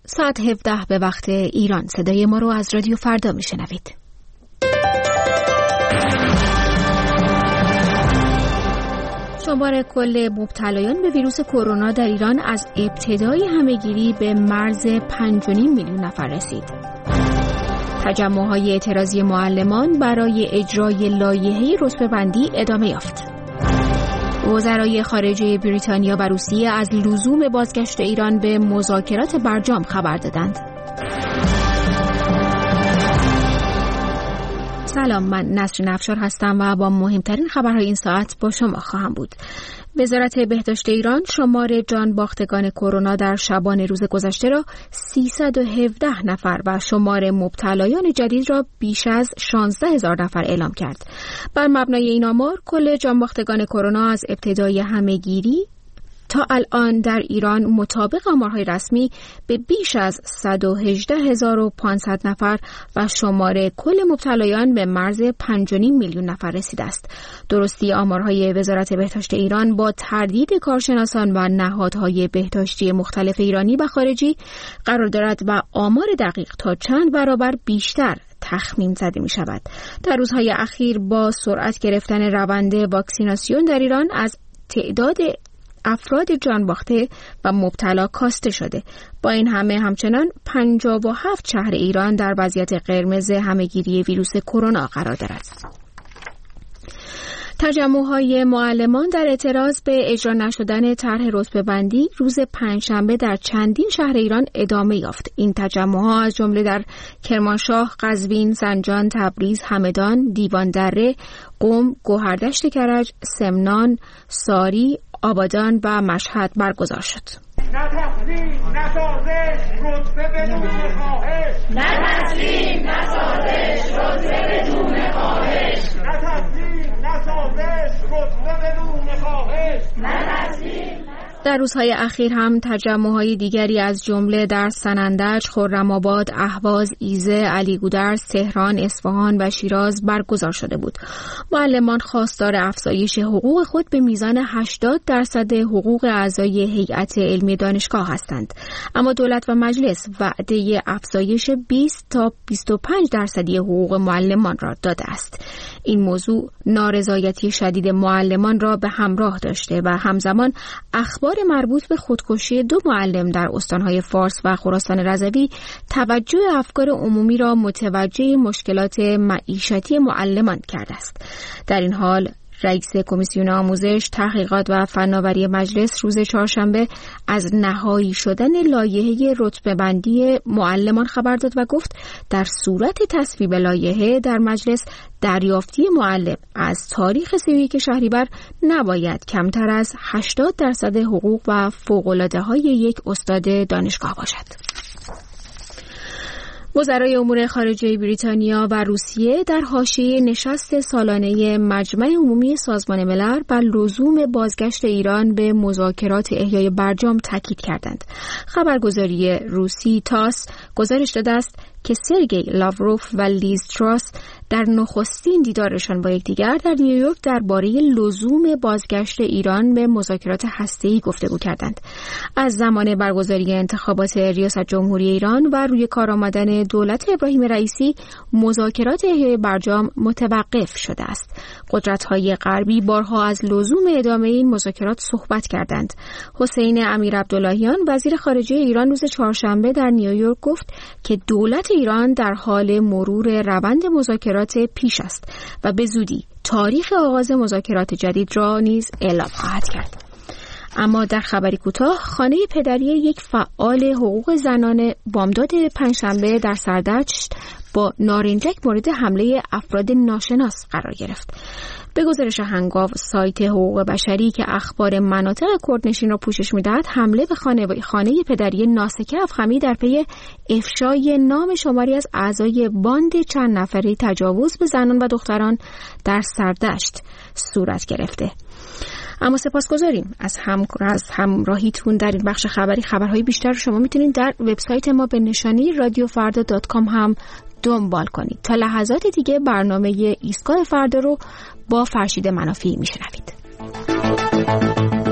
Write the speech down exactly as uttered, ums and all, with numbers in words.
ساعت هفده به وقت ایران. صدای ما رو از رادیو فردا میشنوید. شمار کل مبتلایان به ویروس کرونا در ایران از ابتدای همه‌گیری به مرز پنج و نیم میلیون نفر رسید. تجمع‌های اعتراضی معلمان برای اجرای لایحه رتبه‌بندی ادامه یافت. وزرای خارجه بریتانیا و روسیه از لزوم بازگشت ایران به مذاکرات برجام خبر دادند. سلام، من نسرین افشار هستم و با مهمترین خبرهای این ساعت با شما خواهم بود. وزارت بهداشت ایران شمار جان باختگان کرونا در شبان روز گذشته را سیصد و هفده نفر و شمار مبتلایان جدید را بیش از شانزده هزار نفر اعلام کرد. بر مبنای این آمار کل جان باختگان کرونا از ابتدای همه‌گیری تا الان در ایران مطابق آمارهای رسمی به بیش از صد و هجده هزار و پانصد نفر و شمار کل مبتلایان به مرز پنج و نیم میلیون نفر رسیده است. درستی آمارهای وزارت بهداشت ایران با تردید کارشناسان و نهادهای بهداشتی مختلف ایرانی و خارجی قرار دارد و آمار دقیق تا چند برابر بیشتر تخمین زده می شود. در روزهای اخیر با سرعت گرفتن روند واکسیناسیون در ایران از تعداد افراد جان باخته و مبتلا کاسته شده. با این همه همچنان پنجاه و هفت شهر ایران در وضعیت قرمز همه‌گیری ویروس کرونا قرار دارد. تجمع‌های معلمان در اعتراض به اجرا نشدن طرح رتبه‌بندی روز پنجشنبه در چندین شهر ایران ادامه یافت. این تجمع‌ها از جمله در کرمانشاه، قزوین، زنجان، تبریز، همدان، دیواندره، قم، گوهردشت کرج، سمنان، ساری، آبادان و مشهد برگزار شد. نه تسلیم، نه سازش، رتبه بدون خواهش. نه تسلیم، نه سازش، رتبه بدون خواهش. نه تسلیم، نه سازش، رتبه بدون خواهش. نه تسلیم. در روزهای اخیر هم تجمع‌های دیگری از جمله در سنندج، خرم‌آباد، اهواز، ایزه، علیگودرز، تهران، اصفهان و شیراز برگزار شده بود. معلمان خواستار افزایش حقوق خود به میزان هشتاد درصد حقوق اعضای هیئت علمی دانشگاه هستند. اما دولت و مجلس وعده افزایش بیست تا بیست و پنج درصدی حقوق معلمان را داده است. این موضوع نارضایتی شدید معلمان را به همراه داشته و همزمان اخبار مربوط به خودکشی دو معلم در استانهای فارس و خراسان رضوی توجه افکار عمومی را متوجه مشکلات معیشتی معلمان کرده است. در این حال رئیس کمیسیون آموزش، تحقیقات و فناوری مجلس روز چهارشنبه از نهایی شدن لایحه رتبه‌بندی معلمان خبر داد و گفت در صورت تصویب لایحه در مجلس دریافتی معلم از تاریخ سی و یک شهریور نباید کمتر از هشتاد درصد حقوق و فوق‌العاده‌های یک استاد دانشگاه باشد. وزرای امور خارجه بریتانیا و روسیه در حاشیه نشست سالانه مجمع عمومی سازمان ملل بر لزوم بازگشت ایران به مذاکرات احیای برجام تاکید کردند. خبرگزاری روسی تاس گزارش داده است که سرگئی لاوروف و لیز تراس در نخستین دیدارشان با یکدیگر در نیویورک درباره لزوم بازگشت ایران به مذاکرات هسته‌ای گفتگو کردند. از زمان برگزاری انتخابات ریاست جمهوری ایران و روی کار آمدن دولت ابراهیم رئیسی مذاکرات احیای برجام متوقف شده است. قدرت‌های غربی بارها از لزوم ادامه این مذاکرات صحبت کردند. حسین امیر عبداللهیان وزیر خارجه ایران روز چهارشنبه در نیویورک گفت که دولت ایران در حال مرور روند مذاکرات پیش است و به زودی تاریخ آغاز مذاکرات جدید را نیز اعلام خواهد کرد. اما در خبری کوتاه، خانه پدری یک فعال حقوق زنان بامداد پنجشنبه در سردشت با نارنجک مورد حمله افراد ناشناس قرار گرفت. به گزارش هنگاو سایت حقوق بشری که اخبار مناطق کردنشین را پوشش می‌دهد، حمله به خانه خانه پدری ناسکه افخمی در پی افشای نام شماری از اعضای باند چند نفره تجاوز به زنان و دختران در سردشت صورت گرفته. اما سپاسگزاریم از هم از همراهیتون در این بخش خبری. خبرهای بیشتر رو شما میتونید در وبسایت ما به نشانی رادیو فردا دات کام هم دنبال کنید. تا لحظات دیگه برنامه ایستگاه فردا رو با فرشید منافی میشنوید.